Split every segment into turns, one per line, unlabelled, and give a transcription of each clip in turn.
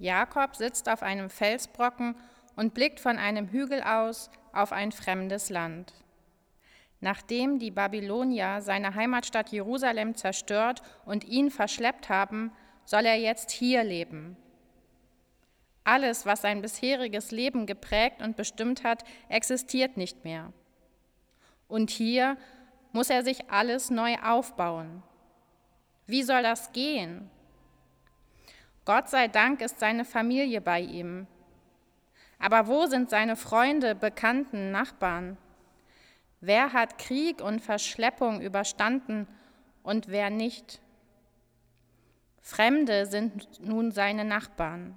Jakob sitzt auf einem Felsbrocken und blickt von einem Hügel aus auf ein fremdes Land. Nachdem die Babylonier seine Heimatstadt Jerusalem zerstört und ihn verschleppt haben, soll er jetzt hier leben. Alles, was sein bisheriges Leben geprägt und bestimmt hat, existiert nicht mehr. Und hier muss er sich alles neu aufbauen. Wie soll das gehen? Gott sei Dank ist seine Familie bei ihm. Aber wo sind seine Freunde, Bekannten, Nachbarn? Wer hat Krieg und Verschleppung überstanden und wer nicht? Fremde sind nun seine Nachbarn.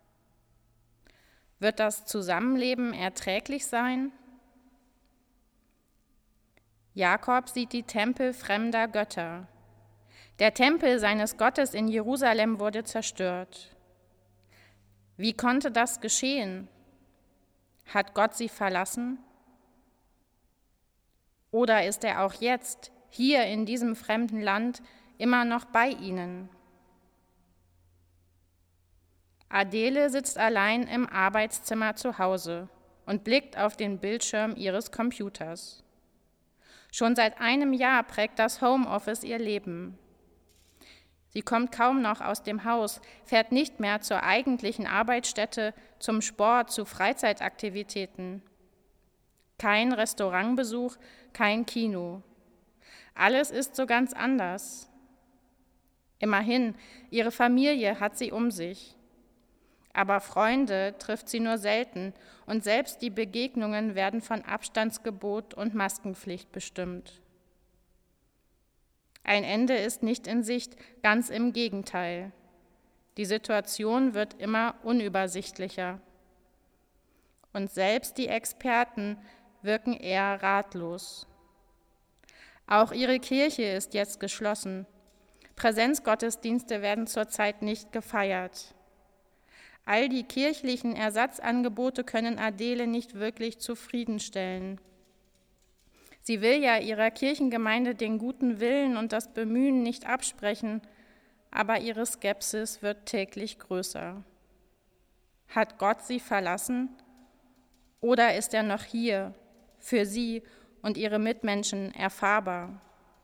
Wird das Zusammenleben erträglich sein? Jakob sieht die Tempel fremder Götter. Der Tempel seines Gottes in Jerusalem wurde zerstört. Wie konnte das geschehen? Hat Gott sie verlassen? Oder ist er auch jetzt, hier in diesem fremden Land, immer noch bei ihnen? Adele sitzt allein im Arbeitszimmer zu Hause und blickt auf den Bildschirm ihres Computers. Schon seit einem Jahr prägt das Homeoffice ihr Leben. Sie kommt kaum noch aus dem Haus, fährt nicht mehr zur eigentlichen Arbeitsstätte, zum Sport, zu Freizeitaktivitäten. Kein Restaurantbesuch, kein Kino. Alles ist so ganz anders. Immerhin, ihre Familie hat sie um sich. Aber Freunde trifft sie nur selten und selbst die Begegnungen werden von Abstandsgebot und Maskenpflicht bestimmt. Ein Ende ist nicht in Sicht, ganz im Gegenteil. Die Situation wird immer unübersichtlicher. Und selbst die Experten wirken eher ratlos. Auch ihre Kirche ist jetzt geschlossen. Präsenzgottesdienste werden zurzeit nicht gefeiert. All die kirchlichen Ersatzangebote können Adele nicht wirklich zufriedenstellen. Sie will ja ihrer Kirchengemeinde den guten Willen und das Bemühen nicht absprechen, aber ihre Skepsis wird täglich größer. Hat Gott sie verlassen oder ist er noch hier, für sie und ihre Mitmenschen erfahrbar?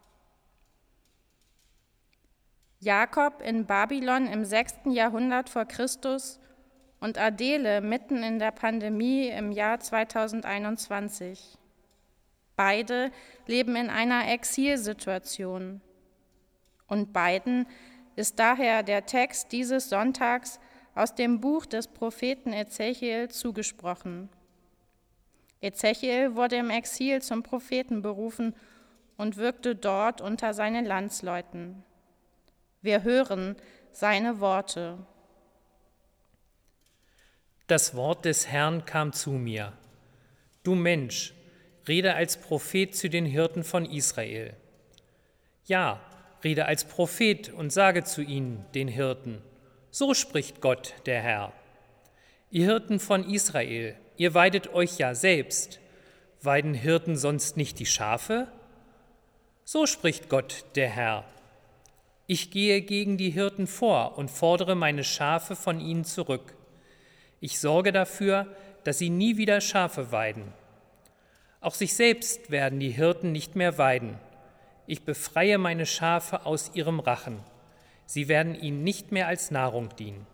Jakob in Babylon im 6. Jahrhundert vor Christus und Adele mitten in der Pandemie im Jahr 2021. Beide leben in einer Exilsituation. Und beiden ist daher der Text dieses Sonntags aus dem Buch des Propheten Ezechiel zugesprochen. Ezechiel wurde im Exil zum Propheten berufen und wirkte dort unter seinen Landsleuten. Wir hören seine Worte.
Das Wort des Herrn kam zu mir. Du Mensch, rede als Prophet zu den Hirten von Israel. Ja, rede als Prophet und sage zu ihnen, den Hirten, so spricht Gott, der Herr. Ihr Hirten von Israel, ihr weidet euch ja selbst. Weiden Hirten sonst nicht die Schafe? So spricht Gott, der Herr. Ich gehe gegen die Hirten vor und fordere meine Schafe von ihnen zurück. Ich sorge dafür, dass sie nie wieder Schafe weiden. Auch sich selbst werden die Hirten nicht mehr weiden. Ich befreie meine Schafe aus ihrem Rachen. Sie werden ihnen nicht mehr als Nahrung dienen.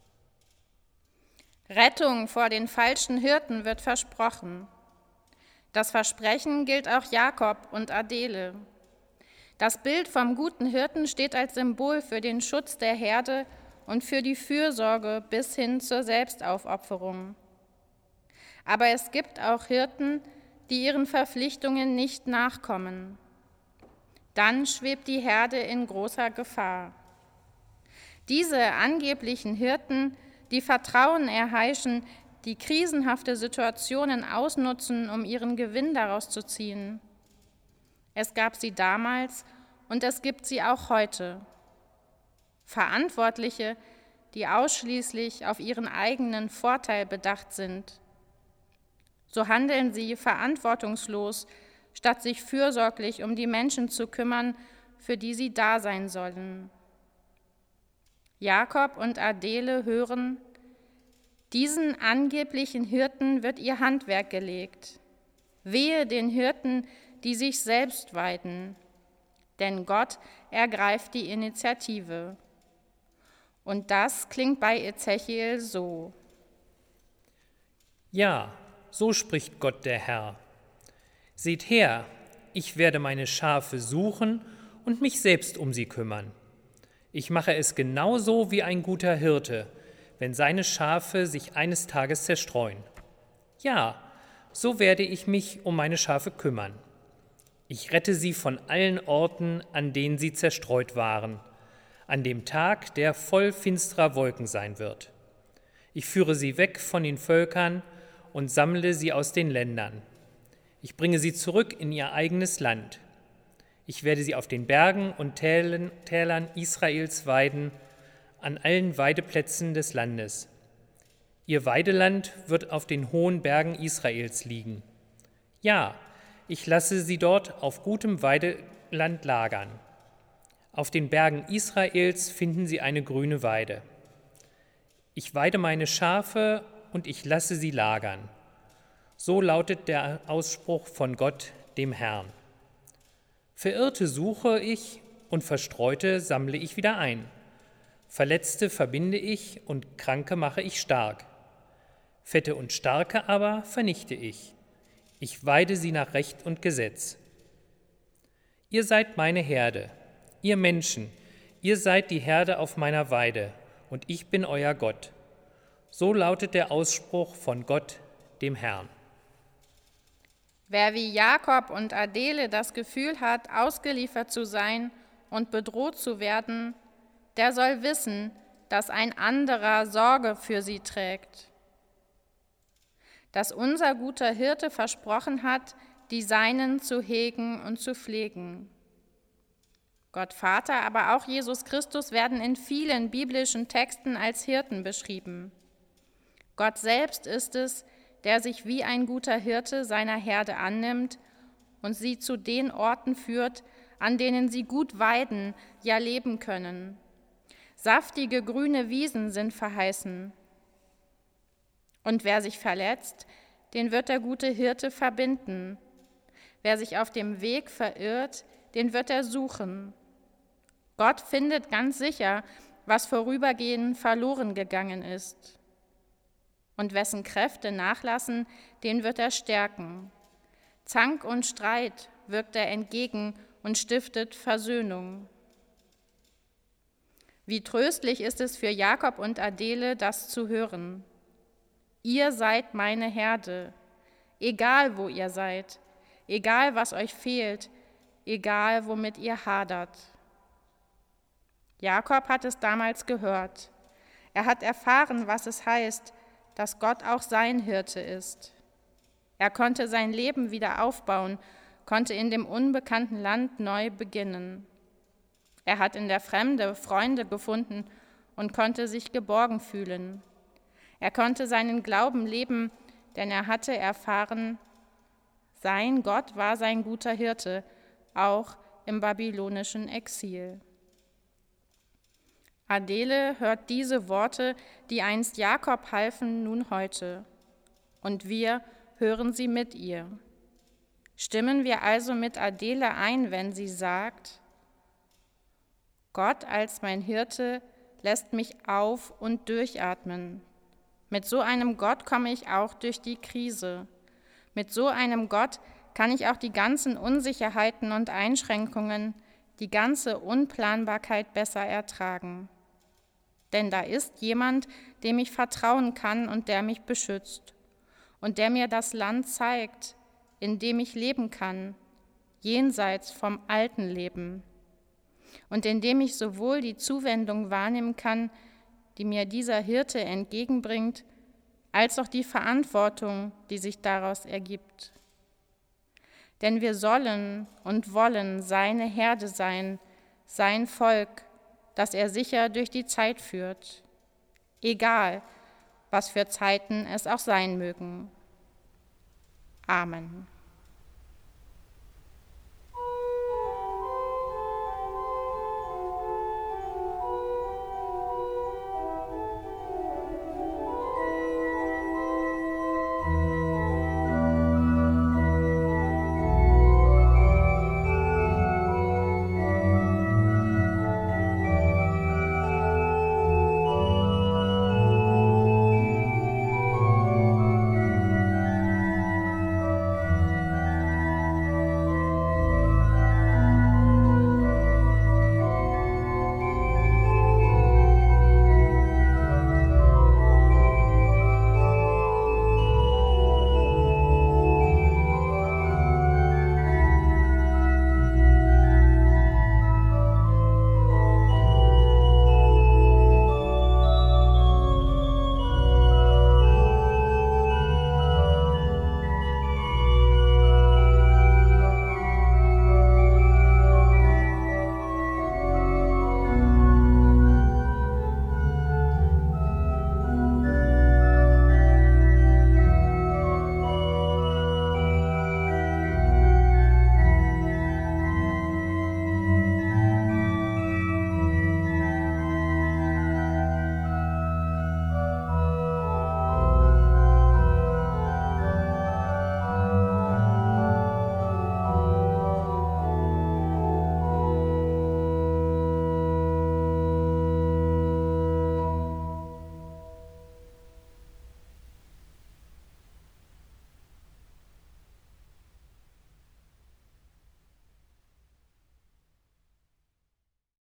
Rettung vor den falschen Hirten wird versprochen. Das Versprechen gilt auch Jakob und Adele. Das Bild vom guten Hirten steht als Symbol für den Schutz der Herde und für die Fürsorge bis hin zur Selbstaufopferung. Aber es gibt auch Hirten, die ihren Verpflichtungen nicht nachkommen. Dann schwebt die Herde in großer Gefahr. Diese angeblichen Hirten, die Vertrauen erheischen, die krisenhafte Situationen ausnutzen, um ihren Gewinn daraus zu ziehen. Es gab sie damals und es gibt sie auch heute. Verantwortliche, die ausschließlich auf ihren eigenen Vorteil bedacht sind. So handeln sie verantwortungslos, statt sich fürsorglich um die Menschen zu kümmern, für die sie da sein sollen. Jakob und Adele hören, Diesen angeblichen Hirten wird ihr Handwerk gelegt. Wehe den Hirten, die sich selbst weiden, denn Gott ergreift die Initiative. Und das klingt bei Ezechiel so.
Ja, so spricht Gott der Herr. Seht her, ich werde meine Schafe suchen und mich selbst um sie kümmern. Ich mache es genauso wie ein guter Hirte, wenn seine Schafe sich eines Tages zerstreuen. Ja, so werde ich mich um meine Schafe kümmern. Ich rette sie von allen Orten, an denen sie zerstreut waren, an dem Tag, der voll finsterer Wolken sein wird. Ich führe sie weg von den Völkern und sammle sie aus den Ländern. Ich bringe sie zurück in ihr eigenes Land. Ich werde sie auf den Bergen und Tälern Israels weiden, an allen Weideplätzen des Landes. Ihr Weideland wird auf den hohen Bergen Israels liegen. Ja, ich lasse sie dort auf gutem Weideland lagern. Auf den Bergen Israels finden sie eine grüne Weide. Ich weide meine Schafe und ich lasse sie lagern. So lautet der Ausspruch von Gott, dem Herrn. Verirrte suche ich und Verstreute sammle ich wieder ein. Verletzte verbinde ich und Kranke mache ich stark. Fette und Starke aber vernichte ich. Ich weide sie nach Recht und Gesetz. Ihr seid meine Herde, ihr Menschen, ihr seid die Herde auf meiner Weide, und ich bin euer Gott. So lautet der Ausspruch von Gott, dem Herrn.
Wer wie Jakob und Adele das Gefühl hat, ausgeliefert zu sein und bedroht zu werden, der soll wissen, dass ein anderer Sorge für sie trägt. Dass unser guter Hirte versprochen hat, die Seinen zu hegen und zu pflegen. Gott Vater, aber auch Jesus Christus werden in vielen biblischen Texten als Hirten beschrieben. Gott selbst ist es, der sich wie ein guter Hirte seiner Herde annimmt und sie zu den Orten führt, an denen sie gut weiden, ja leben können. Saftige grüne Wiesen sind verheißen. Und wer sich verletzt, den wird der gute Hirte verbinden. Wer sich auf dem Weg verirrt, den wird er suchen. Gott findet ganz sicher, was vorübergehend verloren gegangen ist. Und wessen Kräfte nachlassen, den wird er stärken. Zank und Streit wirkt er entgegen und stiftet Versöhnung. Wie tröstlich ist es für Jakob und Adele, das zu hören. Ihr seid meine Herde, egal wo ihr seid, egal was euch fehlt, egal womit ihr hadert. Jakob hat es damals gehört. Er hat erfahren, was es heißt, dass Gott auch sein Hirte ist. Er konnte sein Leben wieder aufbauen, konnte in dem unbekannten Land neu beginnen. Er hat in der Fremde Freunde gefunden und konnte sich geborgen fühlen. Er konnte seinen Glauben leben, denn er hatte erfahren, sein Gott war sein guter Hirte, auch im babylonischen Exil. Adele hört diese Worte, die einst Jakob halfen, nun heute. Und wir hören sie mit ihr. Stimmen wir also mit Adele ein, wenn sie sagt, Gott als mein Hirte lässt mich auf- und durchatmen. Mit so einem Gott komme ich auch durch die Krise. Mit so einem Gott kann ich auch die ganzen Unsicherheiten und Einschränkungen, die ganze Unplanbarkeit besser ertragen. Denn da ist jemand, dem ich vertrauen kann und der mich beschützt und der mir das Land zeigt, in dem ich leben kann, jenseits vom alten Leben und in dem ich sowohl die Zuwendung wahrnehmen kann, die mir dieser Hirte entgegenbringt, als auch die Verantwortung, die sich daraus ergibt. Denn wir sollen und wollen seine Herde sein, sein Volk, das er sicher durch die Zeit führt, egal, was für Zeiten es auch sein mögen. Amen.